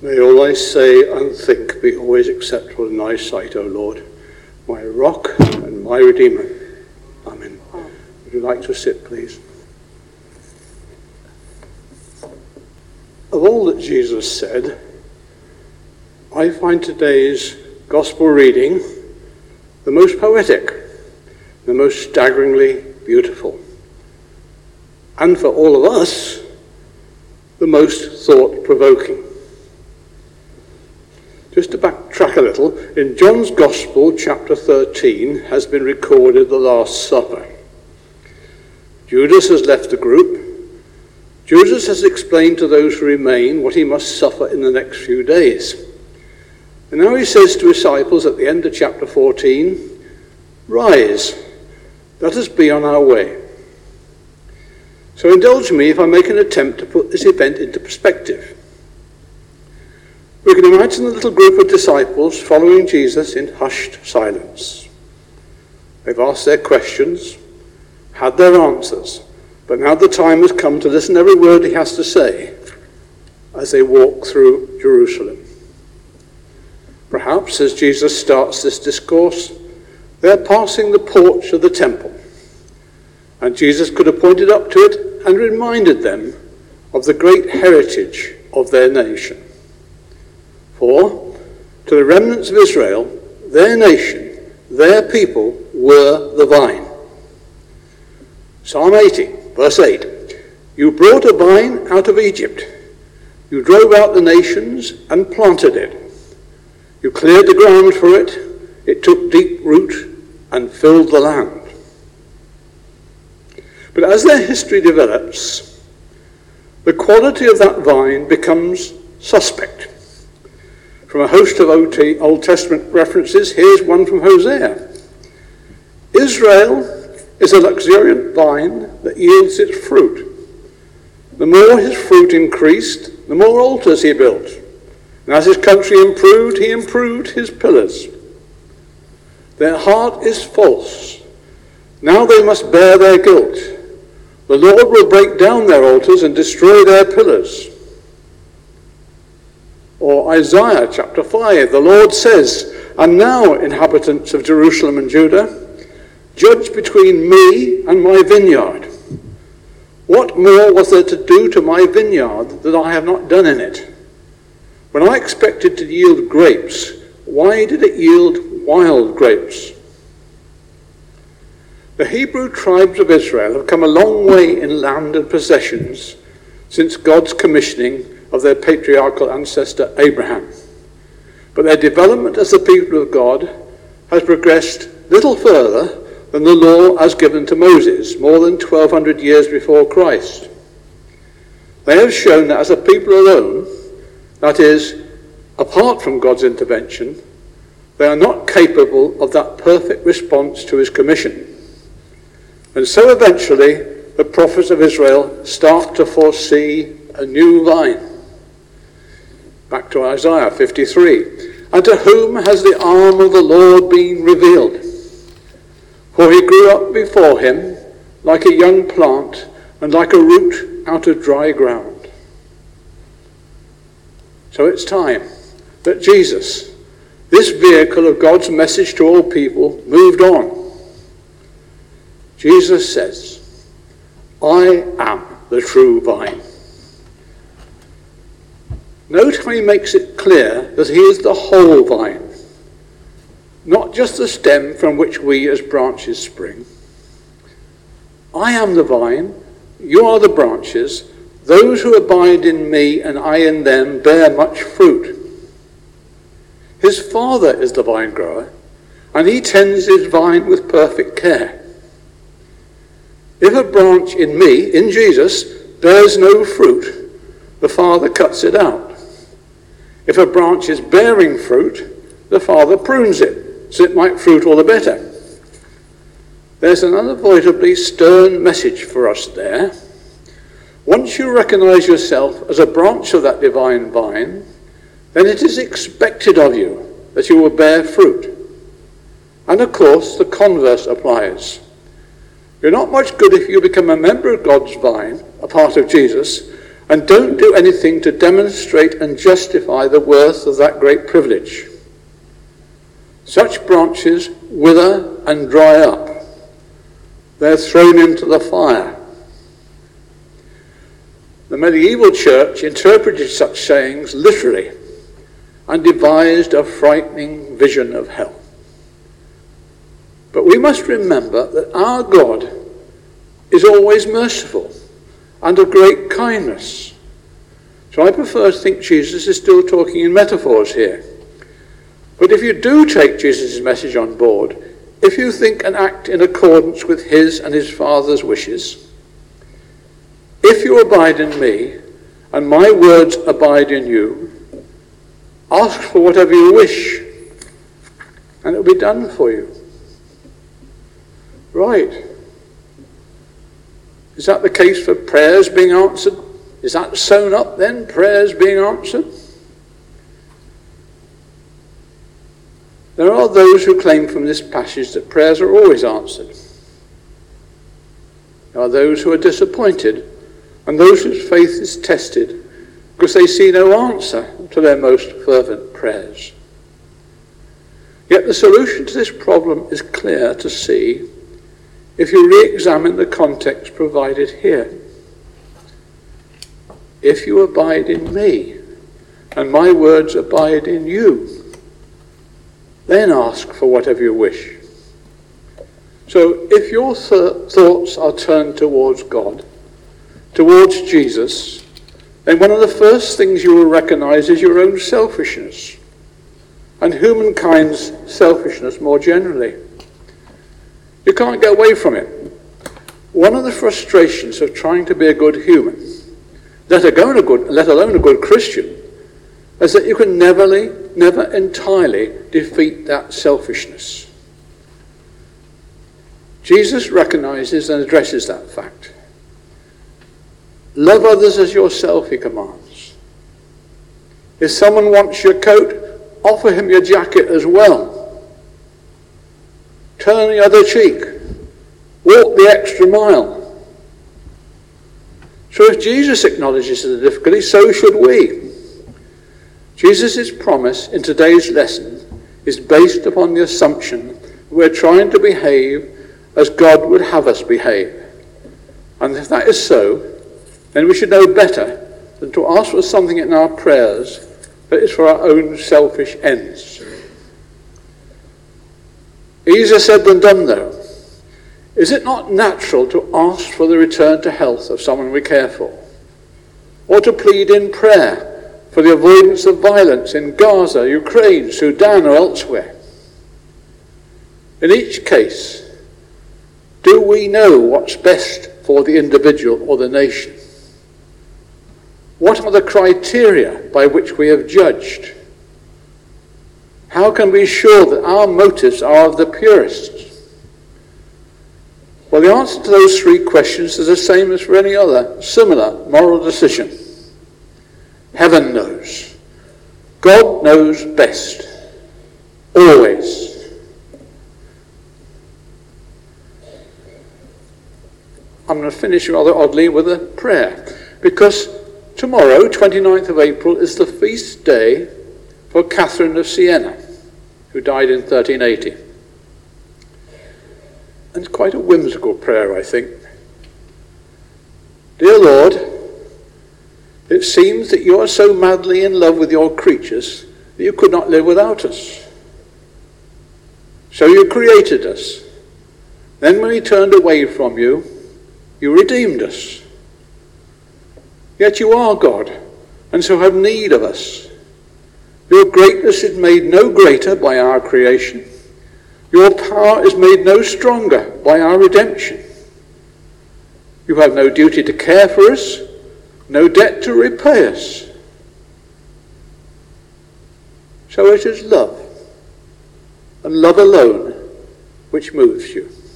May all I say and think be always acceptable in thy sight, O Lord, my rock and my redeemer. Amen. Would you like to sit, please? Of all that Jesus said, I find today's gospel reading the most poetic, the most staggeringly beautiful, and for all of us, the most thought-provoking. Just to backtrack a little, in John's Gospel, chapter 13, has been recorded the Last Supper. Judas has left the group. Judas has explained to those who remain what he must suffer in the next few days. And now he says to his disciples at the end of chapter 14, "Rise, let us be on our way." So indulge me if I make an attempt to put this event into perspective. We can imagine the little group of disciples following Jesus in hushed silence. They've asked their questions, had their answers, but now the time has come to listen to every word he has to say as they walk through Jerusalem. Perhaps as Jesus starts this discourse, they're passing the porch of the temple, and Jesus could have pointed up to it and reminded them of the great heritage of their nation. For, to the remnants of Israel, their nation, their people, were the vine. Psalm 80, verse 8, "You brought a vine out of Egypt. You drove out the nations and planted it. You cleared the ground for it. It took deep root and filled the land." But as their history develops, the quality of that vine becomes suspect. From a host of Old Testament references, here's one from Hosea. Israel is a luxuriant vine that yields its fruit. The more his fruit increased, the more altars he built. And as his country improved, he improved his pillars. Their heart is false. Now they must bear their guilt. The Lord will break down their altars and destroy their pillars. Or Isaiah chapter 5, the Lord says, "And now, inhabitants of Jerusalem and Judah, judge between me and my vineyard. What more was there to do to my vineyard that I have not done in it? When I expected to yield grapes, why did it yield wild grapes?" The Hebrew tribes of Israel have come a long way in land and possessions since God's commissioning of their patriarchal ancestor Abraham. But their development as the people of God has progressed little further than the law as given to Moses, more than 1,200 years before Christ. They have shown that as a people alone, that is, apart from God's intervention, they are not capable of that perfect response to his commission. And so eventually, the prophets of Israel start to foresee a new vine. Back to Isaiah 53. "And to whom has the arm of the Lord been revealed? For he grew up before him like a young plant and like a root out of dry ground." So it's time that Jesus, this vehicle of God's message to all people, moved on. Jesus says, "I am the true vine." Note how he makes it clear that he is the whole vine, not just the stem from which we as branches spring. "I am the vine, you are the branches. Those who abide in me and I in them bear much fruit." His Father is the vine grower, and he tends his vine with perfect care. If a branch in me, in Jesus, bears no fruit, the Father cuts it out. If a branch is bearing fruit, the Father prunes it, so it might fruit all the better. There's an unavoidably stern message for us there. Once you recognize yourself as a branch of that divine vine, then it is expected of you that you will bear fruit. And of course, the converse applies. You're not much good if you become a member of God's vine, a part of Jesus, and don't do anything to demonstrate and justify the worth of that great privilege. Such branches wither and dry up. They're thrown into the fire. The medieval church interpreted such sayings literally and devised a frightening vision of hell. But we must remember that our God is always merciful and of great kindness. So I prefer to think Jesus is still talking in metaphors here. But if you do take Jesus' message on board, if you think and act in accordance with his and his Father's wishes, if you abide in me and my words abide in you, ask for whatever you wish and it will be done for you. Right. Is that the case for prayers being answered? Is that sewn up then, prayers being answered? There are those who claim from this passage that prayers are always answered. There are those who are disappointed and those whose faith is tested because they see no answer to their most fervent prayers. Yet the solution to this problem is clear to see if you re-examine the context provided here. If you abide in me and my words abide in you, then ask for whatever you wish. So if your thoughts are turned towards God, towards Jesus, then one of the first things you will recognize is your own selfishness and humankind's selfishness more generally. You can't get away from it. One of the frustrations of trying to be a good human, let alone a good Christian, is that you can never entirely defeat that selfishness. Jesus recognizes and addresses that fact. Love others as yourself, he commands. If someone wants your coat, offer him your jacket as well. Turn the other cheek. Walk the extra mile. So if Jesus acknowledges the difficulty, so should we. Jesus' promise in today's lesson is based upon the assumption that we're trying to behave as God would have us behave. And if that is so, then we should know better than to ask for something in our prayers that is for our own selfish ends. Easier said than done, though. Is it not natural to ask for the return to health of someone we care for? Or to plead in prayer for the avoidance of violence in Gaza, Ukraine, Sudan, or elsewhere? In each case, do we know what's best for the individual or the nation? What are the criteria by which we have judged? How can we be sure that our motives are of the purest? Well, the answer to those three questions is the same as for any other similar moral decision. Heaven knows. God knows best. Always. I'm going to finish rather oddly with a prayer, because tomorrow, 29th of April, is the feast day for Catherine of Siena, who died in 1380. And it's quite a whimsical prayer, I think. Dear Lord, it seems that you are so madly in love with your creatures that you could not live without us. So you created us. Then when we turned away from you, you redeemed us. Yet you are God, and so have need of us. Your greatness is made no greater by our creation. Your power is made no stronger by our redemption. You have no duty to care for us, no debt to repay us. So it is love, and love alone, which moves you.